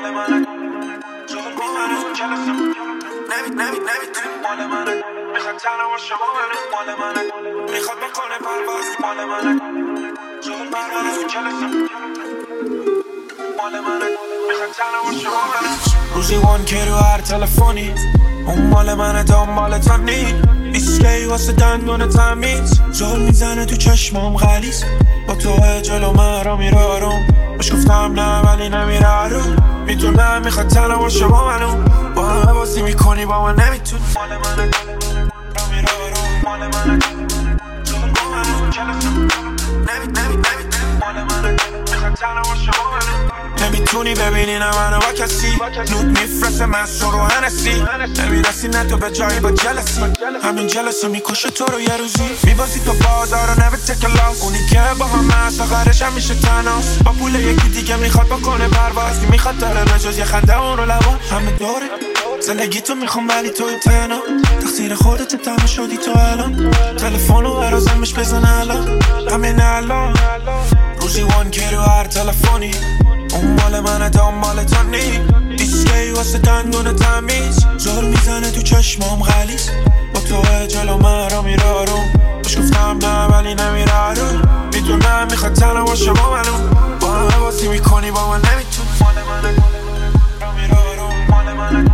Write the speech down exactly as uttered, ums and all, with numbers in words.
مال منه زور میزنه تو کلاسم نمی نمی نمی تو مال منه میخواد تنها با شما منه مال منه میخواد بکنه پرواز مال منه زور میزنه تو کلاسم مال منه میخواد تنها با شما منه روزی وان که رو هر تلفنی اون مال منه دنبال تا نی ایسکی واسه دندون تمیز زور میزنه تو چشمام غلیظ با تو جلو من را میره آروم باش گفتم نه ولی نمیره رو میدونم میخواد تنها باشه با منو با همه بازی میکنی با من نمیتونی مال منه را میره آروم مال منه زور با منو کلاسم نمی نمی نمی مال منه میخواد تنها باشه با منو نمیتونی ببینی نه منو با کسی نود میفرسه من سرو هنسی نمیرسی نه تو به جایی با جلسی همین جلسه میکشه تو رو یه روزی میبازی تو بازار رو نبه تکلاس اونی که با هم هست آخرش هم میشه تناس با پول یکی دیگه میخواد بکنه پرواز که میخواد داره بجز یه خنده اون رو لبا همه دوره زندگی تو میخوام ولی توی تنها تقصیر خودت تنها شدی تو الان تلفن رو برازمش بزن الان همین الان روزی وان که رو هر تلفنی اون مال منه دنبال تا نی ایسکی واسه دندون تمیز زور میزنه تو چشمام غلیظ با تو جلو من را میره آروم باش گفتم نه ولی نمیره رو میدونم میخواد تنها باشه با منو با همه بازی میکنی با من نمیتونی مال منه را میره آروم مال منه